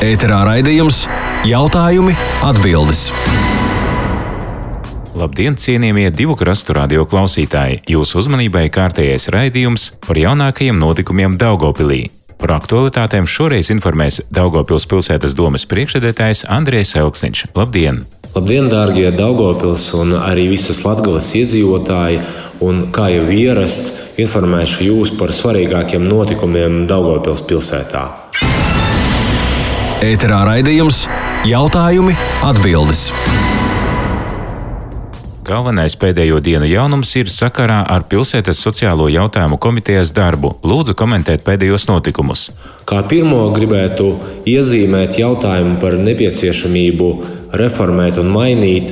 Ēterā raidījums Jautājumi, atbildes. Labdien, cienījamie Divu krastu radio klausītāji! Jūsu uzmanībai kārtējais raidījums par jaunākajiem notikumiem Daugavpilī. Par aktualitātēm šoreiz informēs Daugavpils pilsētas domes priekšsēdētājs Andrejs Elksniņš. Labdien! Labdien, dārgie Daugavpils un arī visas Latgales iedzīvotāji! Un, kā jau ierasts, informēšu jūs par svarīgākiem notikumiem Daugavpils pilsētā. Ēterā raidījums Jautājumi, atbildes. Galvenais pēdējo dienu jaunums ir sakarā ar pilsētas sociālo jautājumu komitejas darbu. Lūdzu komentēt pēdējos notikumus. Kā pirmo gribētu iezīmēt jautājumu par nepieciešamību reformēt un mainīt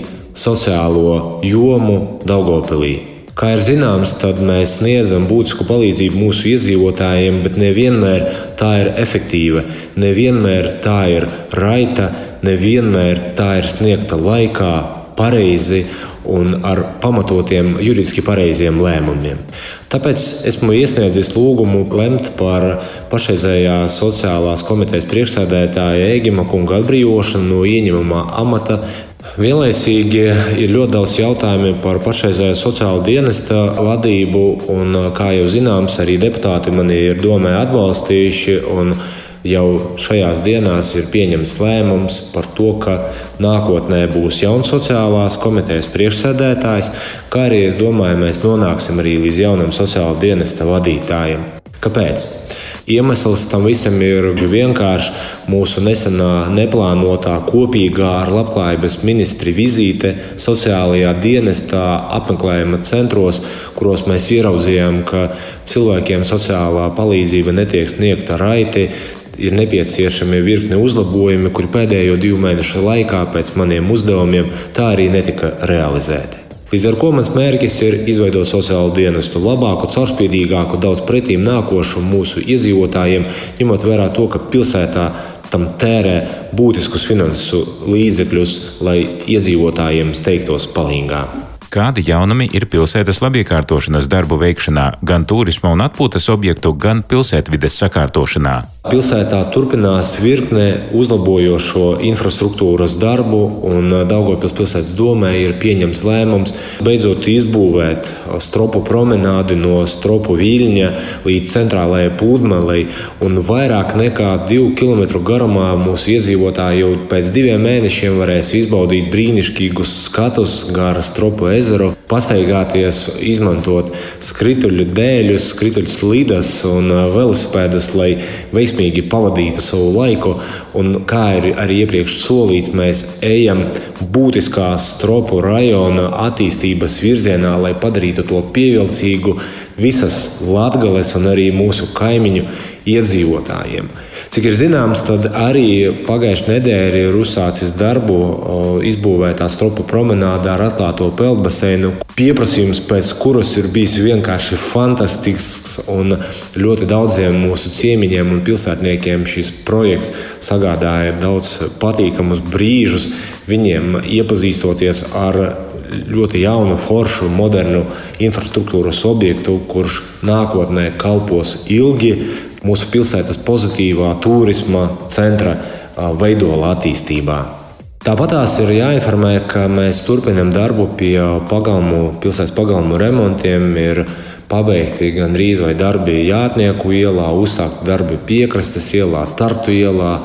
sociālo jomu Daugavpilī. Kā ir zināms, tad mēs sniedzam būtisku palīdzību mūsu iedzīvotājiem, bet nevienmēr tā ir efektīva, nevienmēr tā ir raita, nevienmēr tā ir sniegta laikā, pareizi un ar pamatotiem juridiski pareiziem lēmumiem. Tāpēc esmu iesniedzis lūgumu lemt par pašreizējā sociālās komitejas priekšsēdētāja Ēgima kunga atbrīvošanu no ieņemamā amata. Vienlaicīgi ir ļoti daudz jautājumu par pašreizējo sociālo dienesta vadību, un, kā jau zināms, arī deputāti mani ir domē atbalstījuši, un jau šajās dienās ir pieņemts lēmums par to, ka nākotnē būs jauns sociālās komitejas priekšsēdētājs, kā arī, es domāju, mēs nonāksim arī līdz jaunam sociāla dienesta vadītājam. Kāpēc? Iemesls tam visam ir vienkārši mūsu nesenā neplānotā kopīgā ar labklājības ministri vizīte sociālajā dienestā apmeklējuma centros, kuros mēs ieraudzījām, ka cilvēkiem sociālā palīdzība netiek sniegta raiti, ir nepieciešami virkne uzlabojumi, kuri pēdējo 2 mēnešu laikā pēc maniem uzdevumiem tā arī netika realizēti. Līdz ar to mans mērķis ir izveidot sociālo dienestu labāku, caurspīdīgāku, daudz pretīm nākošu mūsu iedzīvotājiem, ņemot vērā to, ka pilsētā tam tērē būtiskus finansu līdzekļus, lai iedzīvotājiem steigtos palīgā. Kādi jaunumi ir pilsētas labiekārtošanas darbu veikšanā, gan turisma un atpūtas objektu, gan pilsētvides sakārtošanā? Pilsētā turpinās virkne uzlabojošo infrastruktūras darbu, un Daugavpils pilsētas domē ir pieņemts lēmums beidzot izbūvēt stropu promenādi no Stropu Viļņa līdz centrālajai pludmalei, un vairāk nekā 2 km garumā mūsu iedzīvotāji jau pēc 2 mēnešiem varēs izbaudīt brīnišķīgus skatus gar Stropu ezeru, pastaigāties, izmantot skrituļu dēļus, skrituļu slidas un velosipēdus, lai veiksmīgi pavadītu savu laiku. Un kā ir arī iepriekš solīts, mēs ejam būtiskā Stropu rajona attīstības virzienā, lai padarītu to pievilcīgu visas Latgales un arī mūsu kaimiņu iedzīvotājiem. Cik ir zināms, tad arī pagājušajā nedēļā ir uzsācis darbu izbūvētā Stropu promenādā ar atklāto peldbaseinu. Pieprasījums pēc kuras ir bijis vienkārši fantastisks, un ļoti daudziem mūsu ciemiņiem un pilsētniekiem šis projekts sagādāja daudz patīkamus brīžus, viņiem iepazīstoties ar ļoti jaunu, foršu, modernu infrastruktūras objektu, kurš nākotnē kalpos ilgi mūsu pilsētas pozitīvā turisma centra veidola attīstībā. Tāpatās ir jāinformē, ka mēs turpinam darbu pie pilsētas pagalmu remontiem, ir pabeigti gandrīz vai darbi Jātnieku ielā, uzsākti darbi Piekrastes ielā, Tartu ielā,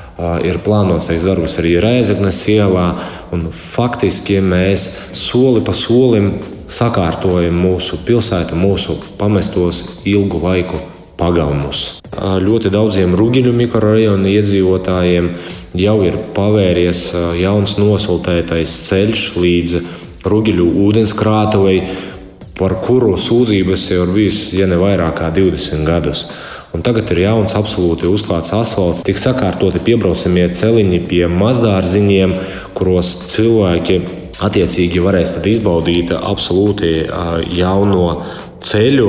ir plānotais darbs arī Rēzeknes ielā, un faktiski mēs soli pa solim sakārtojam mūsu pilsētu, mūsu pamestos ilgu laiku pagalmus. Ļoti daudziem Rugiļu mikrorajona iedzīvotājiem jau ir pavēries jauns nosultētais ceļš līdz Rugiļu ūdenskrātuvei, par kuru sūdzības jau ir bijis, ja ne vairāk kā 20 gadus. Un tagad ir jauns, absolūti uzklāts asfalts, tik sakārtoti piebraucamie celiņi pie mazdārziņiem, kuros cilvēki attiecīgi varēs tad izbaudīt absolūti jauno ceļu.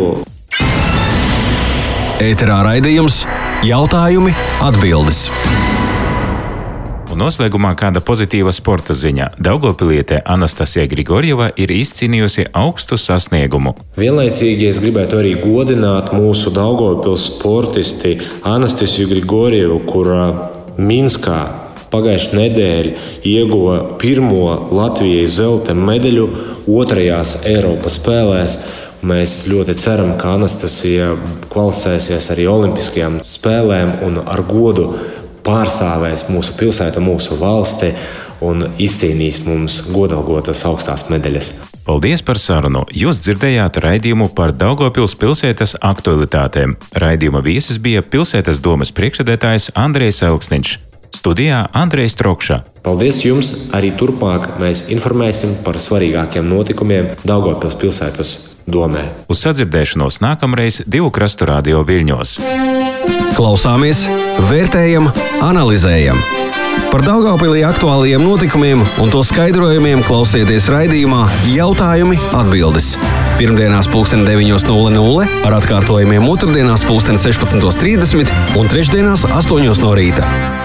Ēterā raidījums Jautājumi, atbildes. Un noslēgumā kāda pozitīva sporta ziņa. Daugavpiliete Anastasija Grigorjeva ir izcīnījusi augstu sasniegumu. Vienlaicīgi es gribētu arī godināt mūsu Daugavpils sportisti Anastasiju Grigorjevu, kura Minskā pagājušā nedēļa ieguva pirmo Latvijas zelta medaļu 2. Eiropas spēlēs. Mēs ļoti ceram, ka Anastasija kvalificēsies arī Olimpiskajām spēlēm un ar godu pārstāvēs mūsu pilsētu, mūsu valsti un izcīnīs mums godalgotas augstās medaļas. Paldies par sarunu! Jūs dzirdējāt raidījumu par Daugavpils pilsētas aktualitātēm. Raidījuma viesis bija pilsētas domes priekšsēdētājs Andrejs Elksniņš. Studijā Andrejs Trokša. Paldies jums! Arī turpmāk mēs informēsim par svarīgākiem notikumiem Daugavpils pilsētas domē. Uz sadzirdēšanos nākamreiz Divu krastu radio Viļņos. Klausāmies, vērtējam, analizējam. Par Daugavpilī aktuālajiem notikumiem un to skaidrojumiem klausieties raidījumā Jautājumi atbildes. Pirmdienās 9:00 ar atkārtojumiem otrdienās 16:30 un trešdienās 8:00 no rīta.